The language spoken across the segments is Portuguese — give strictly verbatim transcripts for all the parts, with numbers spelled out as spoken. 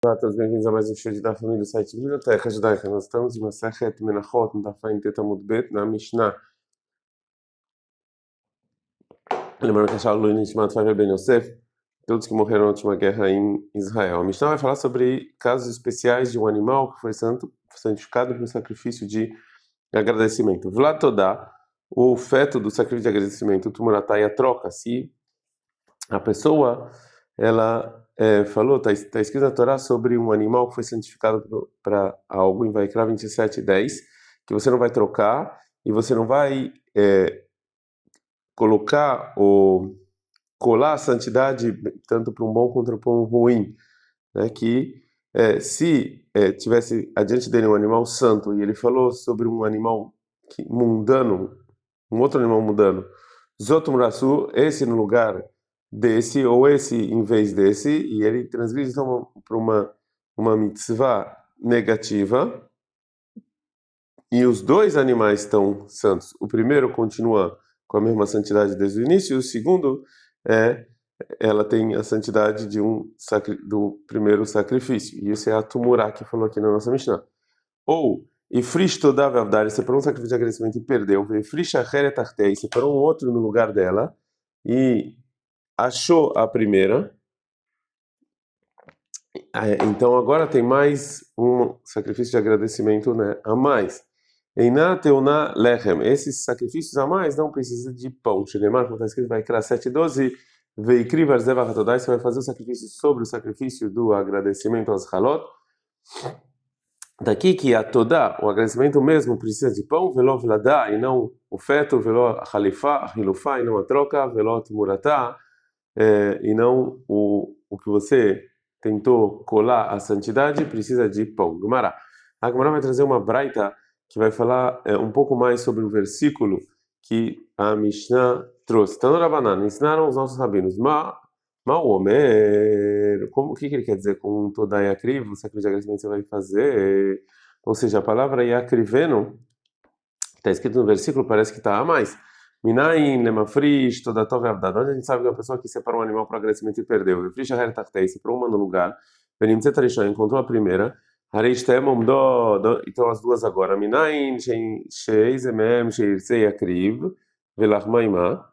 Olá a todos, bem-vindos a mais um show da família do site Biblioteca Judaica. Nós estamos em Masechet Menachot, no Daf Tet Amud Bet, na Mishnah. Lembrando que a Shaul Nishmat Faver Ben Yosef, todos que morreram na última guerra em Israel. A Mishnah vai falar sobre casos especiais de um animal que foi santo, santificado por um sacrifício de agradecimento. Vlad Todá, o feto do sacrifício de agradecimento, o Tumuratá e a troca. Se a pessoa, ela é, falou, está tá escrito na Torá sobre um animal que foi santificado para algo, em Vaikra vinte e sete, dez, que você não vai trocar e você não vai é, colocar ou colar a santidade tanto para um bom quanto para um ruim, né? Que é, se é, tivesse adiante dele um animal santo e ele falou sobre um animal que, mundano, um outro animal mundano, Zotumrasu, esse no lugar desse, ou esse em vez desse, e ele transgride então para uma, uma mitzvah negativa, e os dois animais estão santos. O primeiro continua com a mesma santidade desde o início, e o segundo é ela tem a santidade de um do primeiro sacrifício. E isso é a Tumurá que falou aqui na nossa Mishnah. Ou Ifrish Todav Avdar, separou um sacrifício de agradecimento e perdeu. Ifrish Acheret Artei, separou um outro no lugar dela e achou a primeira. Então agora tem mais um sacrifício de agradecimento, né, a mais. Einá Teuna Lechem, esses sacrifícios a mais não precisam de pão. Shenemar, como está escrito, vai criar sete, doze. Veikri Varzeva Hatodai, você vai fazer o sacrifício sobre o sacrifício do agradecimento aos halot. Daqui que a Todá, o agradecimento mesmo, precisa de pão, veló vladá, e não o feto, veló halifá, hilufá, e não a troca, veló muratá, e não o, o que você tentou colar a santidade, precisa de pão. Gumará. A Gumará vai trazer uma braita que vai falar é, um pouco mais sobre o versículo que a Mishnah trouxe. Tanorabanan, ensinaram os nossos rabinos. Ma, ma o Omer, como, o que, que ele quer dizer com toda Yakriv, o sacrifício de agradecimento você vai fazer? Ou seja, a palavra Yakriveno, está escrito no versículo, parece que está a mais. Minayin, lemafrish, toda tove avdad. Onde a gente sabe que uma pessoa que separou um animal para agradecimento e perdeu. Refrish aher tachtei, separou uma no lugar. Benimtzet arishon, encontrou a primeira. Hareish temom do, então as duas agora. Minayin, sheizemem, sheirtzei akriv, velachmaimah.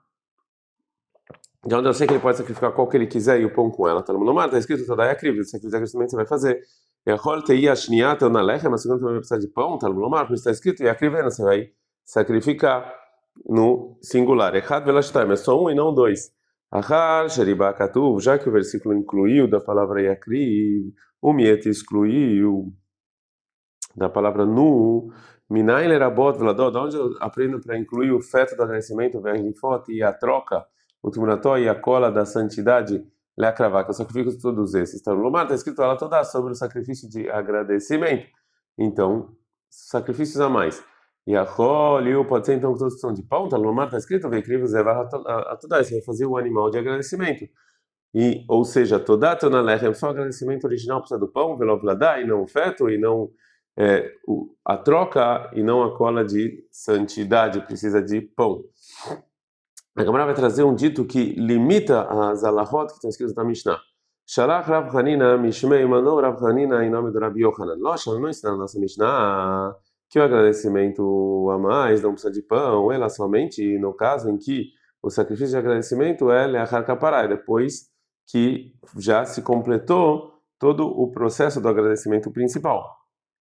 De onde eu sei que ele pode sacrificar qual que ele quiser e o pão com ela. Tá no mar, está escrito toda é akriv, o sacrifício de agradecimento você vai fazer. E a rol tei ashniat na lechem, a segunda também vai precisar de pão, tá no mar, está escrito e akrivena, você vai sacrificar no singular. Echad velashtaim, é só um e não dois. Achar sheriba katuv, já que o versículo incluiu da palavra yakriv, o miet excluiu da palavra nu, minayin lerabot veladot, onde eu aprendo para incluir o feto do agradecimento, verlifot e a troca, o tumurató e a cola da santidade, leakravar, que eu sacrifico todos esses. Está no Lomar, está escrito ela toda sobre o sacrifício de agradecimento. Então, sacrifícios a mais. E a Roliu pode ser então que todos são de pão, está no Lomar, está escrito, vecrivos levar a toda, você vai fazer o animal de agradecimento. E, ou seja, toda tona lechem, só o agradecimento original precisa do pão, velovladá, e não o feto, e não é, o, a troca, e não a cola de santidade, precisa de pão. A Gemara vai trazer um dito que limita as alahot que estão escritas na Mishnah. Shalach Rav Hanina Mishmei mandou Rav Hanina em nome do Rabi Yochanan. Locha, não ensina na nossa Mishnah que o agradecimento a mais não precisa de pão, ela somente no caso em que o sacrifício de agradecimento é leachar kapará, depois que já se completou todo o processo do agradecimento principal.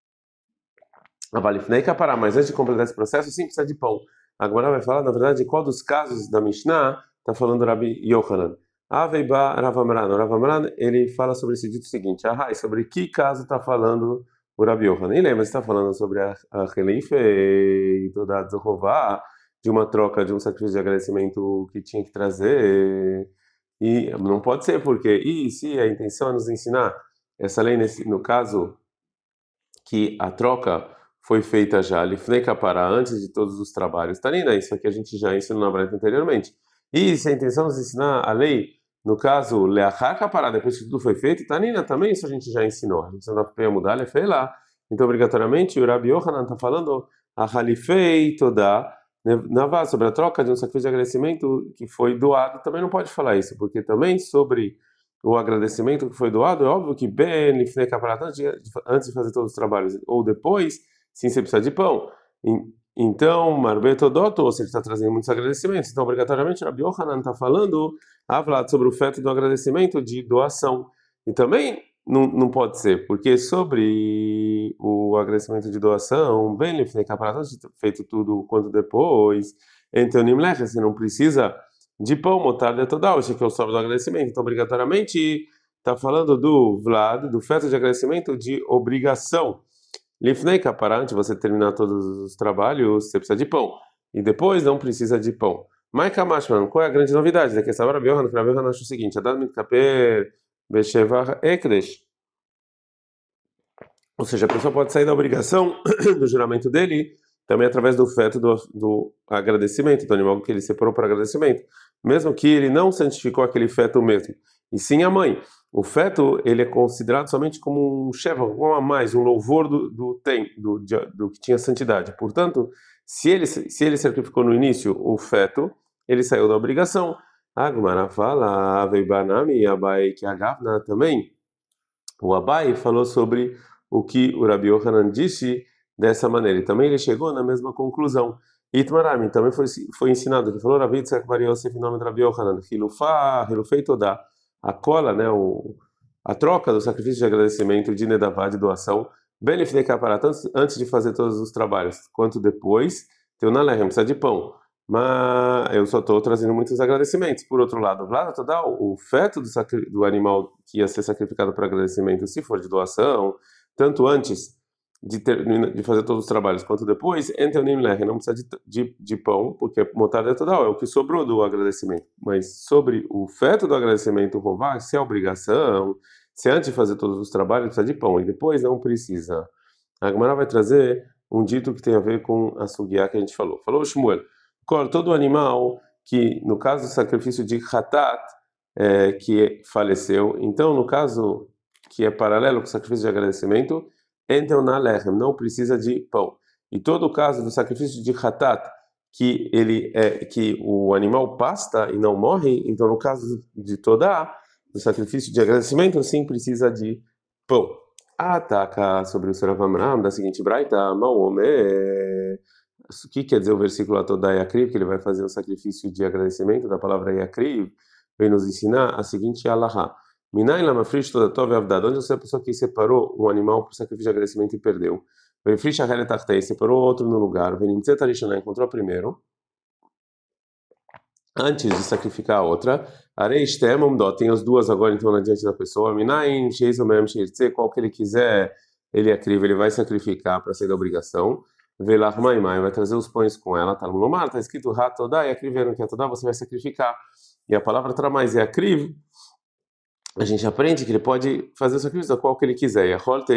Avalifnei kapará, mas antes de completar esse processo, sim precisa de pão. A Gemara vai falar, na verdade, de qual dos casos da Mishnah está falando Rabi Yochanan. Aveiba Rav Amran. O Rav Amran, ele fala sobre esse dito seguinte. Ah, sobre que caso está falando o Rabi Yochanan? E lembra, está falando sobre a Relife e toda a Zehová, de uma troca, de um sacrifício de agradecimento que tinha que trazer. E não pode ser, porque, e se a intenção é nos ensinar essa lei, nesse, no caso, que a troca foi feita já, lifnei kapará, antes de todos os trabalhos. Tanina, isso aqui a gente já ensinou na Braita anteriormente. E se a intenção é nos ensinar a lei, no caso, leachar kapará, depois que tudo foi feito, Tanina, também isso a gente já ensinou. A gente não vai mudar, ele fez lá. Então, obrigatoriamente, o Rabi Yochanan está falando a halifei toda, Navá, sobre a troca de um sacrifício de agradecimento que foi doado, também não pode falar isso, porque também sobre o agradecimento que foi doado, é óbvio que ben lifnei kaparat, antes de fazer todos os trabalhos, ou depois, sim, você precisa de pão. Então, marbetodoto, ou seja, está trazendo muitos agradecimentos. Então, obrigatoriamente, Rabi Yohanan está falando, Avlat, sobre o feto do agradecimento de doação. E também não, não pode ser, porque sobre o agradecimento de doação, ben lifnei kaparat, feito tudo quanto depois, então, Nimlech, você não precisa de pão, motarda total, esse que é o sobro do agradecimento. Então, obrigatoriamente, está falando do Vlad, do feto de agradecimento de obrigação. Lifnei kapará, antes de você terminar todos os trabalhos, você precisa de pão. E depois não precisa de pão. Mas Kamashman, qual é a grande novidade? Daqui a Sabara Biohan, Rabi Yohanan acha o seguinte: Adad mitkaper beshevach ekdesh. Ou seja, a pessoa pode sair da obrigação do juramento dele também através do feto do, do agradecimento, do animal que ele separou para agradecimento. Mesmo que ele não santificou aquele feto mesmo, e sim a mãe. O feto, ele é considerado somente como um sheva, um a mais, um louvor do, do, tem, do, do que tinha santidade. Portanto, se ele, se ele sacrificou no início o feto, ele saiu da obrigação. Agmara fala, Aveibanami, Abai, que Agavna também. O Abai falou sobre o que o Rabi Yohanan disse dessa maneira. E também ele chegou na mesma conclusão. Itmarami também foi, foi ensinado. Ele falou, Rabi Tzak Bar Yosef, em nome do Rabi Yohanan, Hilufá, Hilufei Todá, a cola, né, o, a troca do sacrifício de agradecimento de Nedavá, de doação, Benefnei Kaparat, antes, antes de fazer todos os trabalhos, quanto depois, teu Nalechem, precisa de pão. Mas eu só estou trazendo muitos agradecimentos. Por outro lado, Vlada Todá, o feto do, sacri, do animal que ia ser sacrificado para agradecimento, se for de doação, tanto antes de, ter, de fazer todos os trabalhos quanto depois, Enteonim Lech, não precisa de, de, de pão, porque motada é toda é o que sobrou do agradecimento. Mas sobre o feto do agradecimento, roubar, se é obrigação, se antes de fazer todos os trabalhos precisa de pão e depois não precisa. A Gemara vai trazer um dito que tem a ver com a sugiá que a gente falou. Falou Shmuel, todo animal que, no caso do sacrifício de Hatat, é, que faleceu, então no caso que é paralelo com o sacrifício de agradecimento, então na lechem, não precisa de pão. E todo o caso do sacrifício de Hatat, que ele é que o animal pasta e não morre, então no caso de Todá, do sacrifício de agradecimento, sim precisa de pão. Ataca sobre o Serav Amram da seguinte braita, Maome, o que quer dizer o versículo Todá Yakriv, que ele vai fazer o sacrifício de agradecimento da palavra Yakriv, vem nos ensinar a seguinte alahá. Minai lamafrish toda tov avdad, onde você é a pessoa que separou um animal para o sacrifício de agradecimento e perdeu. Vefrish ahelet tachtei, separou outro no lugar. Venimtzet arishana, encontrou primeiro. Antes de sacrificar a outra. Arei shtemam dot, tem as duas agora então na diante da pessoa. Minai sheizomem sheirtze, qual que ele quiser, ele acriva, ele vai sacrificar para sair da obrigação. Velach maimai, vai trazer os pães com ela. Tá no Lomar, está escrito hatodá, e acriveram que hatodá você vai sacrificar. E a palavra tramais é acriv. A gente aprende que ele pode fazer o sacrifício da qual que ele quiser.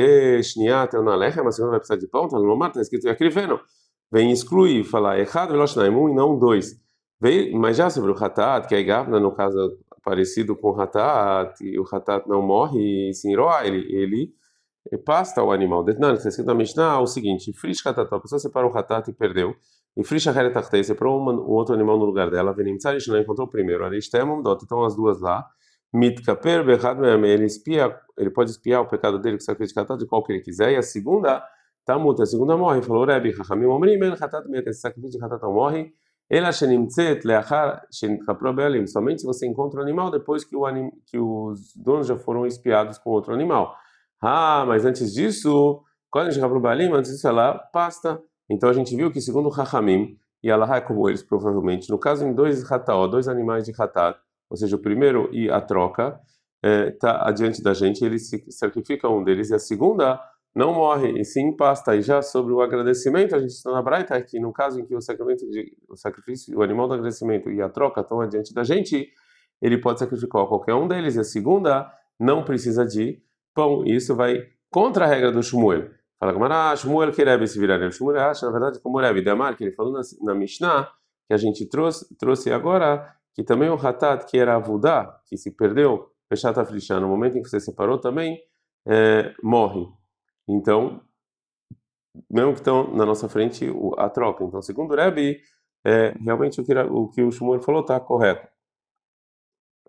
Mas você não vai precisar de pão, tá no Lomar, está escrito acriveno. Vem excluir, falar errado, um e não dois. Mas já sobre o Hatat, que é Gavna, no caso parecido com o Hatat, e o Hatat não morre, e sim, ele, ele pasta o animal. Detnan, está escrito na Mishnah, o seguinte: Frish Hatat, a pessoa separou o Hatat e perdeu. E Frish Haret Tachtei, separou um outro animal no lugar dela. Venim Tzarish não encontrou o primeiro. Aristemum, dot, estão as duas lá. Mitkaper Behad Me'am, ele espia, ele pode espiar o pecado dele com sacrifício de qual que ele quiser. E a segunda, Tamut, a segunda morre. Falou Rebi, Chachamim Omrim, El Hatat Me'am, esse sacrifício de Hatat não morre. Ela Shenimtzet Leachar Shenikapro Be'alim, somente se você encontra o animal depois que, o anim, que os donos já foram espiados com outro animal. Ah, mas antes disso, quando a gente Shenikapro Be'alim, antes disso ela pasta. Então a gente viu que segundo o Chachamim, e Allah é como eles provavelmente, no caso em dois Hataó, dois animais de Hatat, ou seja, o primeiro e a troca, está é, adiante da gente, ele se sacrifica um deles, e a segunda não morre, e sim pasta. E já sobre o agradecimento, a gente está na Braita, que no caso em que o, sacramento de, o sacrifício, o animal do agradecimento e a troca estão adiante da gente, ele pode sacrificar qualquer um deles, e a segunda não precisa de pão. E isso vai contra a regra do Shmuel. Fala Gamara, Shmuel que Rebbe se virar. Shmuel acha, na verdade, como Rebbe Damar, que ele falou na, na Mishnah, que a gente trouxe, trouxe agora, que também o Hatat, que era Avudá, que se perdeu, Peshat Aflishá, no momento em que você separou também, é, morre. Então, mesmo que estão na nossa frente a troca. Então, segundo o Rebbe, é, realmente o que o, que o Shmuel falou está correto.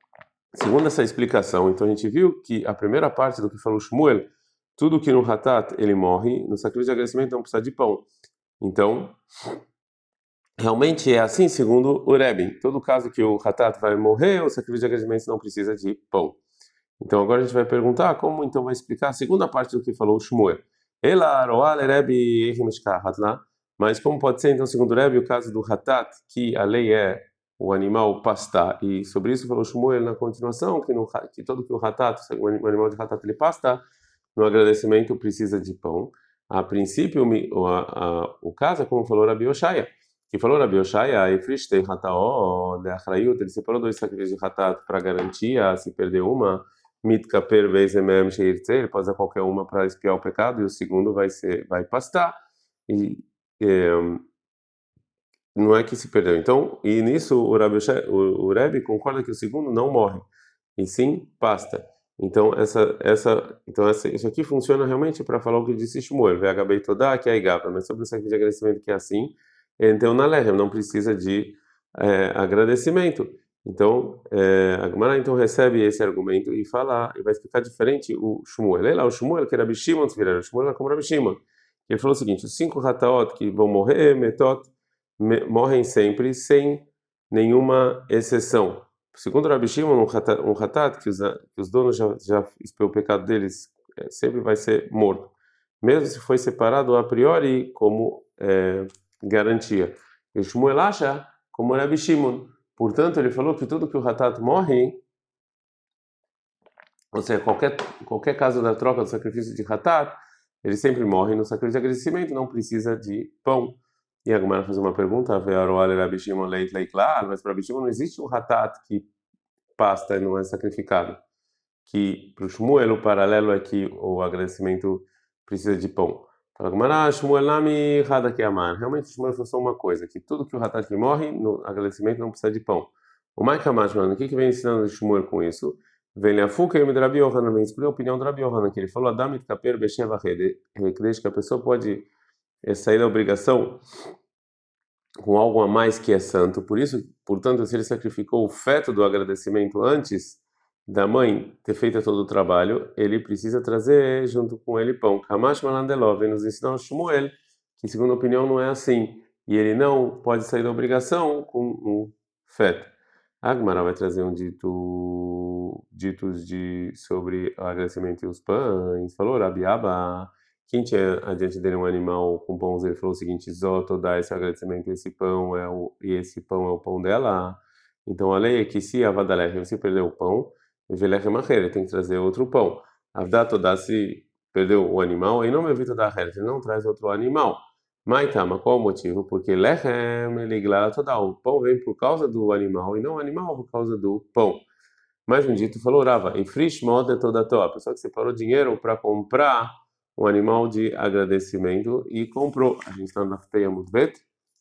Segundo essa explicação, então a gente viu que a primeira parte do que falou Shmuel, tudo que no Hatat ele morre, no sacrifício de agradecimento não precisa de pão. Então, realmente é assim, segundo o Rebbe. Todo caso que o Hatat vai morrer, o sacrifício de agradecimento não precisa de pão. Então agora a gente vai perguntar como então vai explicar a segunda parte do que falou o Shmuel. Ela roal Rebbe lá, mas como pode ser então segundo o Rebbe o caso do Hatat, que a lei é o animal pastar, e sobre isso falou Shmuel na continuação, que, no, que todo que o Hatat, o animal de Hatat ele pasta, no agradecimento precisa de pão. A princípio, o, a, a, o caso é como falou Rabi Oshaya, que falou Rabi Oshaya, Efrishtei Hataó, de Achrayut, ele separou dois sacrifícios de Hatat para garantia, se perder uma, Mitkaper Vezemem Sheirtze, ele pode usar qualquer uma para espiar o pecado, e o segundo vai ser, vai pastar. E, é, não é que se perdeu. Então, e nisso o Rabi, o, o Rebbe concorda que o segundo não morre, e sim pasta. Então, essa, essa, então essa, isso aqui funciona realmente para falar o que disse Shmuel, V H B toda que é igava, mas sobre o sacrifício de agradecimento que é assim, então na Lechem não precisa de é, agradecimento. Então, é, a Gemara então recebe esse argumento e fala, e vai explicar diferente o Shmuel. Ele lá, o Shmuel, que era Rabi Shimon, o Shmuel era como Rabi Shimon. Ele falou o seguinte: os cinco Hataot que vão morrer, Metot, me, morrem sempre, sem nenhuma exceção. Segundo Rabi Shimon, um hatat, um hatat que, os, que os donos já, já expiou o pecado deles, é, sempre vai ser morto, mesmo se foi separado a priori como é, garantia. E Shmuel acha como Rabi Shimon. Portanto, ele falou que tudo que o hatat morre, ou seja, qualquer, qualquer caso da troca do sacrifício de hatat, ele sempre morre no sacrifício de agradecimento, não precisa de pão. E a Gemara faz uma pergunta, mas para Rabi Shimon não existe um hatat que pasta e não é sacrificado. Que para o Shmuel o paralelo é que o agradecimento precisa de pão. Fala Gemara, Shmuel nami hada que amar. Realmente Shmuel falou só uma coisa, que tudo que o hatat que morre no agradecimento não precisa de pão. O mais Kamash, mano, o que que vem ensinando o Shmuel com isso? Vem a Fuka e Rabi Yohanan, vem escolher a opinião do Rabi Yohanan, que ele falou, Adamit kaper besheva rede, que a pessoa pode sair da obrigação com algo a mais que é santo. Por isso, portanto, se ele sacrificou o feto do agradecimento antes da mãe ter feito todo o trabalho, ele precisa trazer junto com ele pão. Kamash Malandelov vem nos ensinar o Shmuel, que segundo a opinião não é assim, e ele não pode sair da obrigação com um feto. A Gemara vai trazer um dito, ditos de sobre o agradecimento e os pães. Falou Rabi Abba, quem tinha adiante dele um animal com pães, ele falou o seguinte: Zoto dá esse agradecimento, esse pão é o e esse pão é o pão dela. Então a lei é que se a vadalech você perdeu o pão, velech ele tem que trazer outro pão. Avdato dá se perdeu o animal, e não me evita da ele não traz outro animal. Maitama, qual o motivo? Porque lechem liglala toda o pão vem por causa do animal e não o animal por causa do pão. Mais um dito falou Rava, e frish moda toda toa, a pessoa que separou dinheiro para comprar um animal de agradecimento e comprou. A gente está na feia muito vet.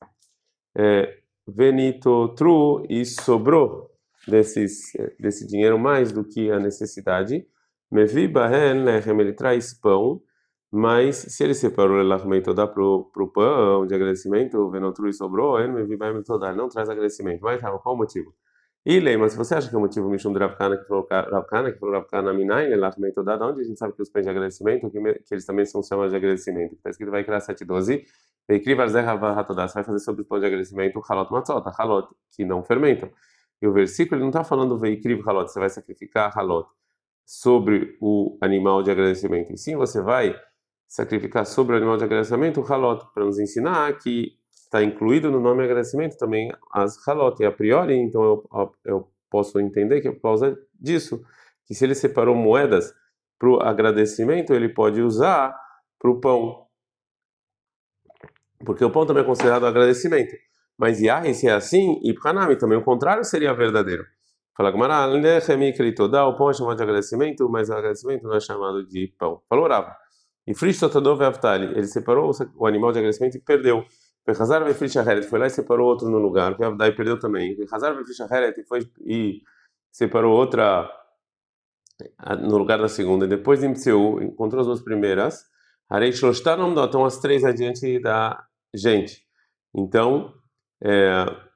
Venito tru e sobrou desses desse dinheiro mais do que a necessidade. Mevi bahen lechem, ele traz pão. Mas se ele separou o lachmei toda pro pro pão de agradecimento, venotru e sobrou, ele me vai toda, não traz agradecimento. Mas tá, qual o motivo? E lei, mas se você acha que é o motivo Mishum de Ravkana que falou Ravkana, que falou Ravkana Minai, lachmei toda, da onde a gente sabe que os pães de agradecimento, que, que eles também são chamados de agradecimento? Está escrito vai criar sete doze, veikrivar zerra hatodá, você vai fazer sobre os pães de agradecimento halot matzot, halot, que não fermentam. E o versículo ele não está falando veikriv halot, você vai sacrificar halot sobre o animal de agradecimento. E sim, você vai sacrificar sobre o animal de agradecimento o halot, para nos ensinar que está incluído no nome agradecimento também as halot. E a priori, então eu, eu posso entender que é por causa disso, que se ele separou moedas para o agradecimento, ele pode usar para o pão, porque o pão também é considerado agradecimento. Mas Yahi, se é assim, e Pranami também, o contrário seria verdadeiro. Fala Gamara, o pão é chamado de agradecimento, mas o agradecimento não é chamado de pão. Falou Rava. E Frish Totodov Aftali, ele separou o animal de agradecimento e perdeu. Hazar ve Frish Aheret, foi lá e separou outro no lugar. Avdai perdeu também. Hazar ve Frish Aheret, e foi e separou outra no lugar da segunda. E depois de Imtseu, encontrou as duas primeiras. Harei Shloshtanom, estão as três adiante da gente. Então, é,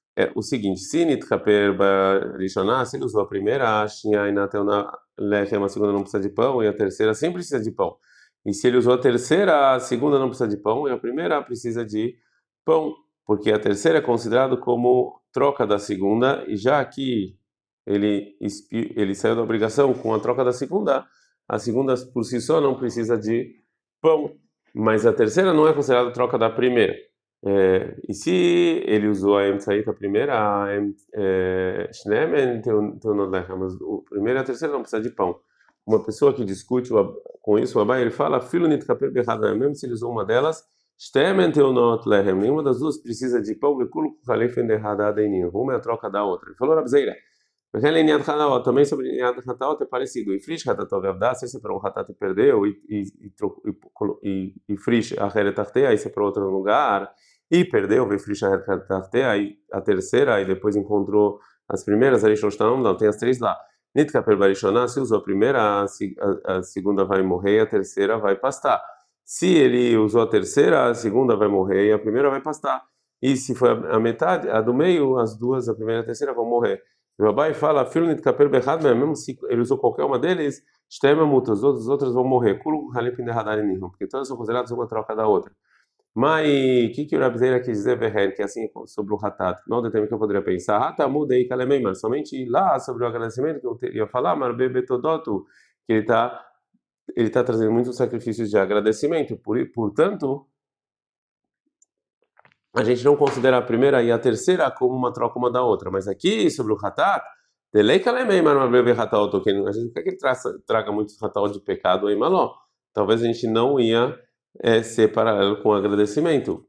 é o seguinte: se nitkaper barishoná, se ele usou a primeira, a inateuna lechem, a segunda não precisa de pão, e a terceira sempre precisa de pão. E se ele usou a terceira, a segunda não precisa de pão, e a primeira precisa de pão, porque a terceira é considerado como troca da segunda, e já que ele, expi- ele saiu da obrigação com a troca da segunda, a segunda por si só não precisa de pão, mas a terceira não é considerada troca da primeira. É, e se ele usou a emtsaíta primeira, a em- é, shnemen teu- teu nodecha, mas o primeiro e a terceira não precisa de pão. Uma pessoa que discute o Ab- com isso, o Abai, ele fala, filo nitkaper bechad, mesmo se ele usou uma delas, shnemen teu not lechem, nenhuma das duas precisa de pão, vekulo kuchalefen derrada deninho. Uma é a troca da outra. Ele falou, Rabzeira, também sobre Ninyat Hataot é parecido. E Frisch Hatatov Avdá, se separou um Hatat e perdeu, e, e, e, trocou- e, colo- e, e Frisch Acheret Artea, aí separou outro lugar, e perdeu, veio Frisch Acheret Artea, aí a terceira, aí depois encontrou as primeiras, aí Shloshtam, não, tem as três lá. Nitka Perbarishoná, se usou a primeira, a, se- a, a segunda vai morrer, a terceira vai pastar. Se ele usou a terceira, a segunda vai morrer e a primeira vai pastar. E se foi a, a metade, a do meio, as duas, a primeira e a terceira vão morrer. O Abai fala, filho nitkaper berrad, mesmo se ele usou qualquer uma deles, shtema multa, os outros, os outros vão morrer. Kulu halipin derradar nihum, porque todas são consideradas uma troca da outra. Mas o que que o Rabzeira quis dizer, Verher, que é assim sobre o Hatat? Não tem que eu poderia pensar, Hatamuda e Kalemei, mas somente lá sobre o agradecimento que eu te- ia falar, Marbe Betodoto, que ele está ele tá trazendo muitos sacrifícios de agradecimento, por, portanto, a gente não considera a primeira e a terceira como uma troca uma da outra. Mas aqui, sobre o Hatat, delei kalemei, mas não bebe Hatat, a gente quer que ele traça, traga muitos Hatat de pecado aí, maló. Talvez a gente não ia é, ser paralelo com o agradecimento.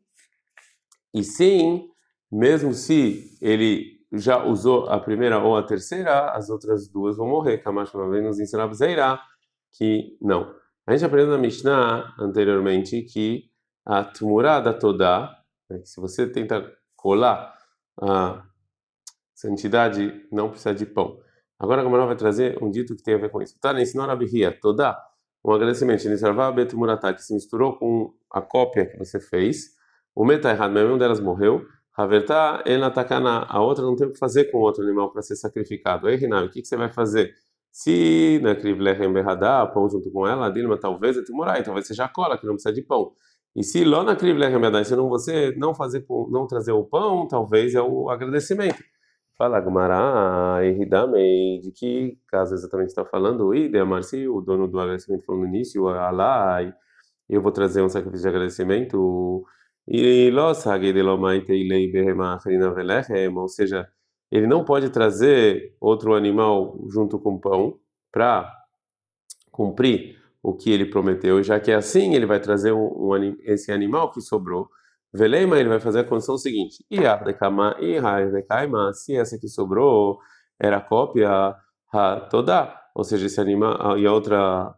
E sim, mesmo se ele já usou a primeira ou a terceira, as outras duas vão morrer. Kamash uma vez nos ensinava Zeirá que não. A gente aprendeu na Mishnah anteriormente que a Tumurá da Todá, né, que se você tenta colar a santidade, não precisa de pão. Agora a Gamara vai trazer um dito que tem a ver com isso. Tá, ensinou a Bihia, Todá, um agradecimento. Nisarvá Betumuratá, que se misturou com a cópia que você fez. O meta errado, mesmo um delas morreu. Havertá, ela takana, a outra não tem o que fazer com o outro animal para ser sacrificado. Aí, Rinaldo, o que que você vai fazer? Se na krivlechem berradá, pão junto com ela, dilma, talvez é timorai, talvez seja a cola, que não precisa de pão. E se lá na krivlechem berradá, se não você não fazer com- não trazer o pão, talvez é o agradecimento. Fala, Gumará, Eridamei, de que caso exatamente está falando? O Ide, Marci, o dono do agradecimento falou no início, Alá, e eu vou trazer um sacrifício de agradecimento. E Los Hagedilomai lei Behema Achrina Velechem, ou seja, ele não pode trazer outro animal junto com pão para cumprir o que ele prometeu, já que é assim ele vai trazer um, um ani- esse animal que sobrou. Veleima, ele vai fazer a condição seguinte: Iardekama, Iardekaima, se essa que sobrou era a cópia, ha, toda, ou seja, esse animal e a outra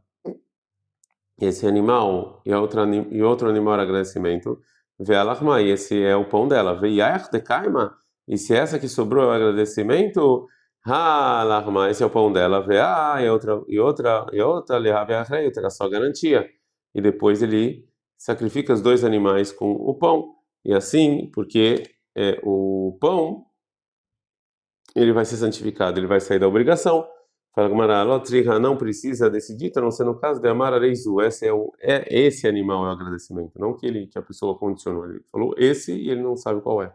esse animal e a outra ani- e outro animal era agradecimento. Ve'alachma, e esse é o pão dela. Ve'yardekaima, e se essa que sobrou é o agradecimento, ha, lachma, esse é o pão dela. Ve'a, e outra e outra e outra lehave'achrei, outra só garantia. E depois ele sacrifica os dois animais com o pão. E assim, porque é, o pão ele vai ser santificado, ele vai sair da obrigação. Fala Gamara, Lotriha não precisa desse dito, a não ser no caso de Amar Areizu. Esse é o é esse animal é o agradecimento, não que ele que a pessoa condicionou. Ele falou esse e ele não sabe qual é.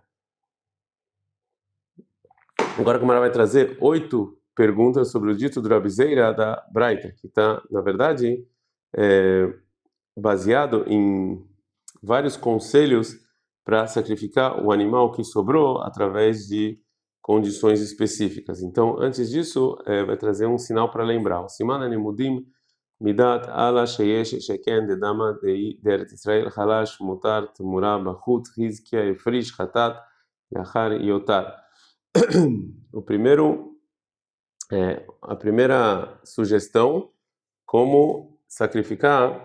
Agora a Gamara vai trazer oito perguntas sobre o dito do Rabizeira da Braita, que está, na verdade, é, baseado em vários conselhos para sacrificar o animal que sobrou através de condições específicas. Então, antes disso, eh, vai trazer um sinal para lembrar. O Siman Animudim Midat ala sheyesh sheken dedama dei deret Israel halash mutar tmura bachut hizkia efrish hatat yachar yotar. O primeiro, é, a primeira sugestão, como sacrificar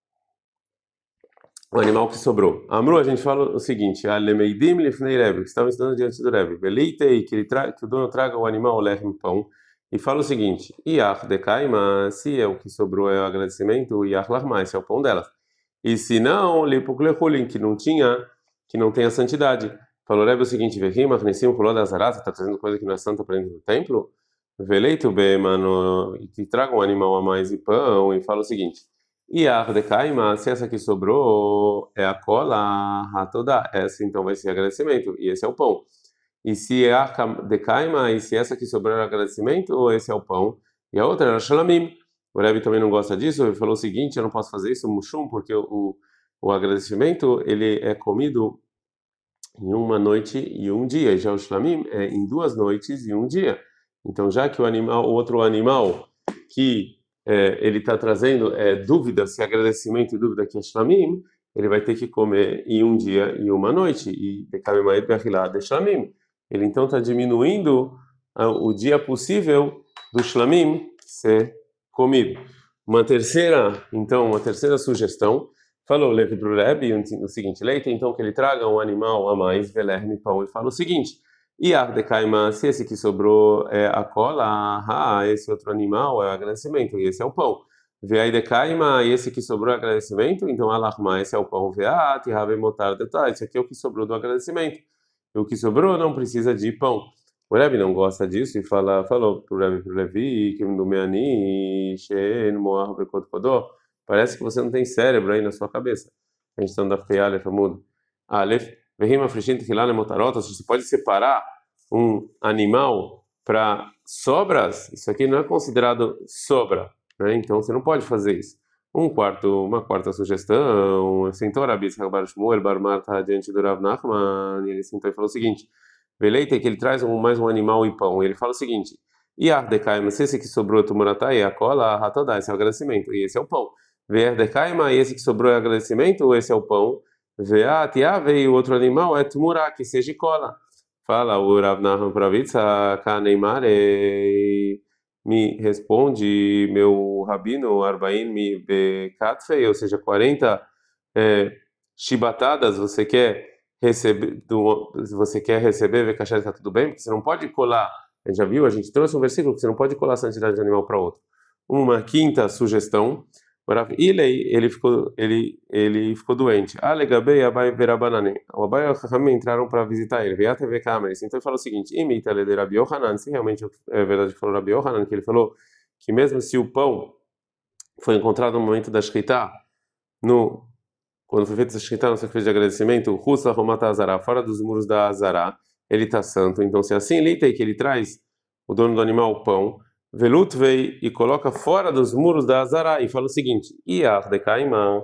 o animal que sobrou. Amru, a gente fala o seguinte: Alemeidim lifnei Rebbe, que estava ensinando diante do Rebbe. Beleitei, que, ele tra que o dono traga o animal, o lechem, pão. E fala o seguinte: Iach dekaima, se é o que sobrou é o agradecimento, Iach lachma, esse é o pão dela. E se não, lipuklechulin, que não tinha, que não tem a santidade. Falou, Rebbe, o seguinte, Vehima, Nessim, pulou da Zará, você está trazendo coisa que não é santa para dentro do templo? Veleito, be, mano, e que traga um animal a mais e pão, e fala o seguinte, e a Ardecaima, se essa que sobrou é a cola, a toda, essa então vai ser agradecimento, e esse é o pão. E se é a Decaima, e se essa que sobrou é agradecimento, ou esse é o pão, e a outra era Shalamim. O Rebbe também não gosta disso, ele falou o seguinte, eu não posso fazer isso, Mushum, porque o, o agradecimento, ele é comido em uma noite e um dia, e já o shlamim é em duas noites e um dia. Então, já que o animal, o outro animal que é, ele está trazendo é dúvida, se é agradecimento e dúvida que é shlamim, ele vai ter que comer em um dia e uma noite. E de shlamim. Ele então está diminuindo ah, o dia possível do shlamim ser comido. Uma terceira, então, uma terceira sugestão. Falou Levi para o Rebbe o seguinte, leite, então que ele traga um animal a mais, velerme, pão, e fala o seguinte, e a decaima, se esse que sobrou é a cola, ah, esse outro animal é o agradecimento, e esse é o pão. Vê aí decaima, e esse que sobrou é agradecimento, então alahma, esse é o pão, vê a tirave motar detalhe, esse aqui é o que sobrou do agradecimento. E o que sobrou não precisa de pão. O Rebbe não gosta disso e fala, falou para o Rebbe para o Levi, que no meani, shein, moar, bekot kodó. Parece que você não tem cérebro aí na sua cabeça. A gente está andando da Aleph Amud. Aleph, Vehima Frishint Hilale Motarota, você pode separar um animal para sobras, isso aqui não é considerado sobra, né? Então você não pode fazer isso. Um quarto, uma quarta sugestão, sentou Rabi Bar Shmuel Bar Marta diante do Rav Nachman, e ele sentou e falou o seguinte, Veleita que ele traz um, mais um animal e pão, e ele fala o seguinte, e a Ardecaima, se esse que sobrou Tumuratai e a cola, a Ratodá, esse é o agradecimento, e esse é o pão. Verdecaima, e esse que sobrou é agradecimento, ou esse é o pão? Veatiave, e o outro animal é tumurá, que seja cola. Fala o Rav Nahum Pravitsa, Kaneimar, me responde, meu rabino, Arbaim me bekatfei, ou seja, quarenta é, chibatadas, você quer receber, do, você quer receber, ver cachorro está tudo bem, porque você não pode colar, a gente já viu, a gente trouxe um versículo que você não pode colar a santidade de animal para outro. Uma quinta sugestão, Ilei, ele ficou, ele, ele ficou doente. Alegabei Abai Verabanane. O Abai e o Chachamim entraram para visitar ele. Veio até ver câmeras. Então ele falou o seguinte: imita ele de Rabi Yohanan. Se realmente é verdade que falou Rabi Yohanan, que ele falou que mesmo se o pão foi encontrado no momento da Shkita, no quando foi feita a Shkita, no sacrifício de agradecimento, o Rusa Romata Azara, fora dos muros da Azara, ele está santo. Então se assim, Litei que ele traz o dono do animal o pão. Velut veio e coloca fora dos muros da Azara e fala o seguinte: Iar de Caimã.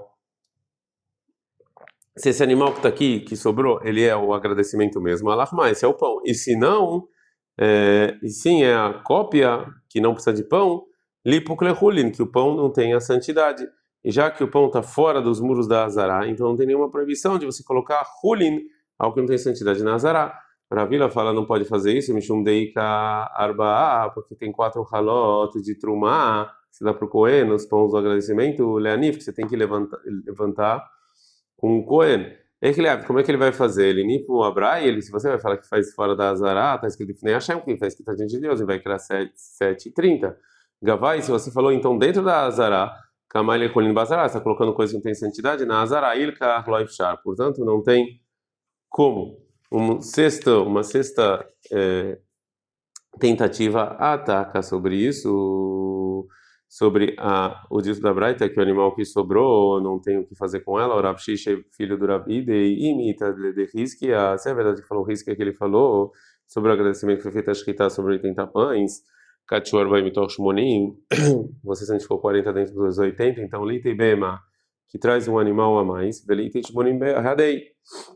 Se esse animal que está aqui, que sobrou, ele é o agradecimento mesmo, Alachma, esse é o pão. E se não, é, e sim é a cópia que não precisa de pão, Lipuklehulin, que o pão não tem a santidade. E já que o pão está fora dos muros da Azara, então não tem nenhuma proibição de você colocar Hulin, algo que não tem santidade na Azara. Ravila fala não pode fazer isso, Mishum Deika Arba'a, porque tem quatro halot de Trumá, se dá para o Cohen, os pães do agradecimento, Leanif, que você tem que levantar, levantar com o Cohen. Como é que ele vai fazer? Ele nipo abrai, ele, se você vai falar que faz fora da Azara, está escrito que nem Hashem, que está escrito diante de Deus, ele vai criar sete e trinta. Gavai, se você falou então dentro da Azara, Kamal Ekolin Bazara, está colocando coisa que não tem santidade na Azara, Ilka Loifshar, portanto não tem como. Uma sexta, uma sexta é, tentativa ataca sobre isso, sobre a, o dito da Braita, que o animal que sobrou não tem o que fazer com ela, o Rav Shisha, filho do Rabi, e imita de Rizkia, se é verdade que falou Rizkia que ele falou sobre o agradecimento que foi feito a Shkita sobre oitenta pães, Kachuar vai mitor shmonim, você santificou quarenta dentro dos oitenta, então Litei Bema, que traz um animal a mais, Velitei shmonim Behadei.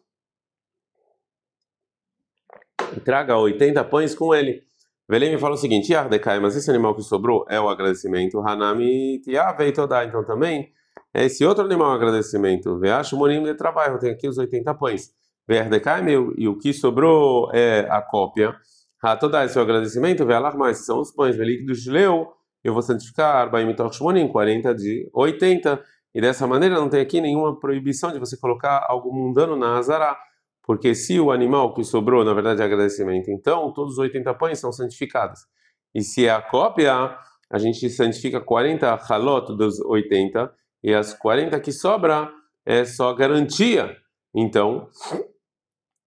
E traga oitenta pães com ele. Velem me fala o seguinte: Yardecai, mas esse animal que sobrou é o agradecimento. Hanami Tiavei Todá, então também é esse outro animal agradecimento. Veacho Monim de trabalho, tem aqui os oitenta pães. Yardecai, e o que sobrou é a cópia. Todá, esse é o agradecimento. Vealar mais, são os pães. Velik do Gileu, eu vou santificar Arbaim Mitoch Monim, quarenta de oitenta. E dessa maneira não tem aqui nenhuma proibição de você colocar algo mundano na Azará. Porque se o animal que sobrou, na verdade, é agradecimento, então todos os oitenta pães são santificados. E se é a cópia, a gente santifica quarenta halot dos oitenta, e as quarenta que sobra é só garantia. Então,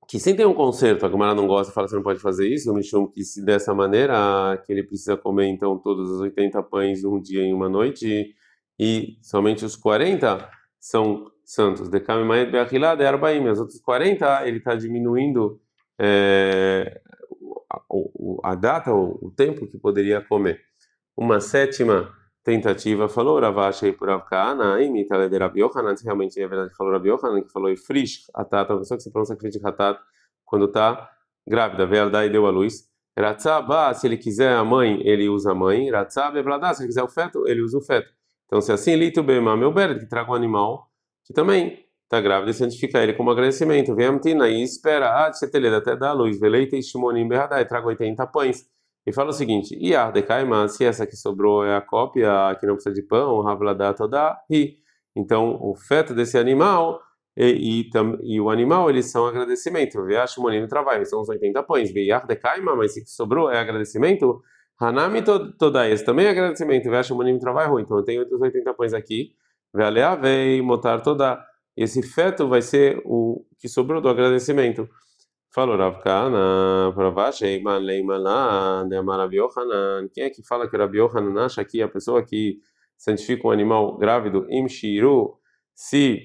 que sem ter um conserto, a Gemara não gosta, fala que você não pode fazer isso, o Mishum que se dessa maneira, que ele precisa comer então todos os oitenta pães um dia e uma noite, e, e somente os quarenta são santos. Dekame Maed Beachilá de Arbaim, os outros quarenta ele está diminuindo é, a, a data, o, o tempo que poderia comer. Uma sétima tentativa falou Ravashi por Avkana, imita de Rabi Yohanan, se realmente é verdade que falou Rabi Yohanan, que falou Ifrish, Hatat, uma pessoa que se pronuncia sacrifício de Hatat quando está grávida, Vealdá e deu a luz. Ratzabá, se ele quiser a mãe, ele usa a mãe. Ratzab e Vladá, se ele quiser o feto, ele usa o feto. Então, se assim, Lito Bema, meu berde, que traga um animal que também está grávida e santifica ele como agradecimento. Vem a Mtina e espera, ah, de seteleda até dar a luz, Veleita e Shimonim Berradá, e traga oitenta pães. E fala o seguinte: Iar de Kaima, se essa que sobrou é a cópia, que não precisa de pão, Havladá toda, ri. Então, o feto desse animal e, e, tam, e o animal, eles são agradecimento. Veash Monim trabalho, são os oitenta pães. Veiar de Kaima, mas se que sobrou é agradecimento. Hanami toda, esse também é agradecimento. Veash Monim trabalho, então eu tenho os oitenta pães aqui. Vealea vei motar toda. Esse feto vai ser o que sobrou do agradecimento. Falou Rav Kahana, Pravashei, Malei Malá, de Rabi Yohanan. Quem é que fala que o Rabi Yohanan acha que a pessoa que santifica um animal grávido, Imshiru, se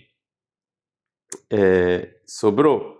é, sobrou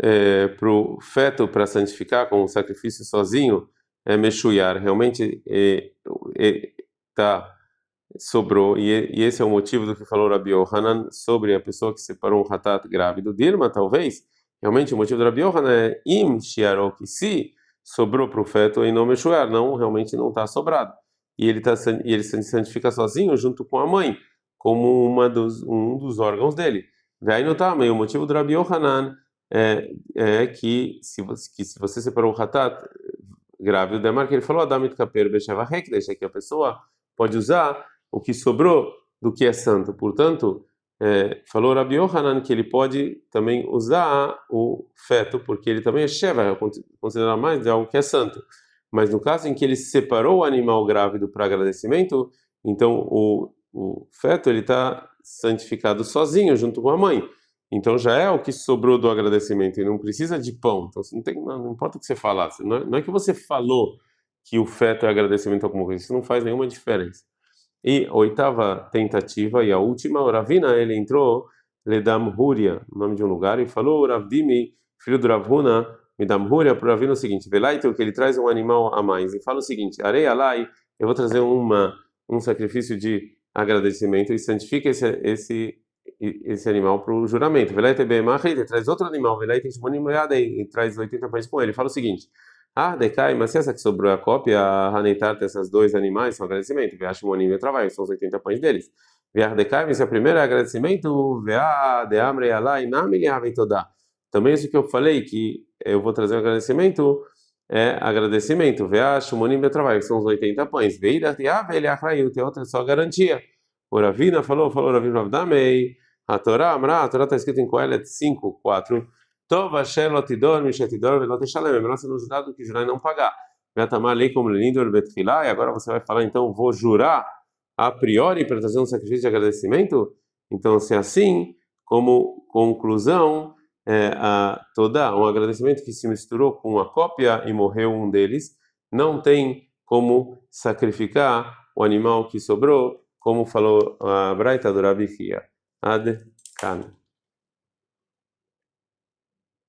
é, para o feto para santificar com o sacrifício sozinho, é Meshuyar, realmente é, é, tá, sobrou, e, e esse é o motivo do que falou Rabi Yohanan sobre a pessoa que separou um hatat grávido. Dilma, talvez. Realmente, o motivo do Rabi Yohanan é im shiarok, se sobrou para o feto e não meshuar, não, realmente não está sobrado. E ele, tá, e ele se santifica sozinho junto com a mãe, como uma dos, um dos órgãos dele. Daí não tá, o motivo do Rabi Yohanan é, é que, se você, que se você separou o hatat grávido, demar que ele falou, Adamit kaper besheva hekdesh, é que a pessoa pode usar o que sobrou do que é santo. Portanto, É, falou Rabi Yohanan que ele pode também usar o feto, porque ele também é sheva, é considerar mais de algo que é santo. Mas no caso em que ele separou o animal grávido para agradecimento, então o, o feto ele está santificado sozinho, junto com a mãe. Então já é o que sobrou do agradecimento, e não precisa de pão. Então não, tem, não, não importa o que você falasse, não é, não é que você falou que o feto é agradecimento a alguma coisa, isso não faz nenhuma diferença. E a oitava tentativa e a última, o Ravina, ele entrou, Ledam Huria, nome de um lugar, e falou, Ravdimi, filho do Ravuna, Medam Huria, para o Ravina o seguinte, Velaito, que ele traz um animal a mais, e fala o seguinte, Arei Alai, eu vou trazer uma, um sacrifício de agradecimento e santifica esse, esse, esse animal para o juramento. Velaito Bemachit, ele traz outro animal, Velaito Shmonim e traz oitenta pães com ele, fala o seguinte, ah, decai, mas se essa que sobrou é a cópia, a Haneitar desses dois animais são agradecimento. Veash Monim e trabalho, são os oitenta pães deles. Vear decai, mas se a primeira é agradecimento, Vea de Amre Alá e Nami Lihavem Todá. Também isso que eu falei, que eu vou trazer um agradecimento, é agradecimento. Veash Monim e trabalho, são os oitenta pães. Veida Tiave, ele acraiu, tem outra só garantia. O Ravina falou, falou Ravina Ravdamei, a Torá, Amra, a Torá está escrito em Coelet cinco, quatro. Tov Asher Lotidor, Mishetidor, Veloteshalem. É melhor você não jurar do que jurar e não pagar. Vetamar lei como Lindor Betfilá. E agora você vai falar, então, vou jurar a priori para trazer um sacrifício de agradecimento? Então, se é assim, como conclusão, é, a, toda um agradecimento que se misturou com uma cópia e morreu um deles, não tem como sacrificar o animal que sobrou, como falou a Braita do Rabi Chia. Ad Kan.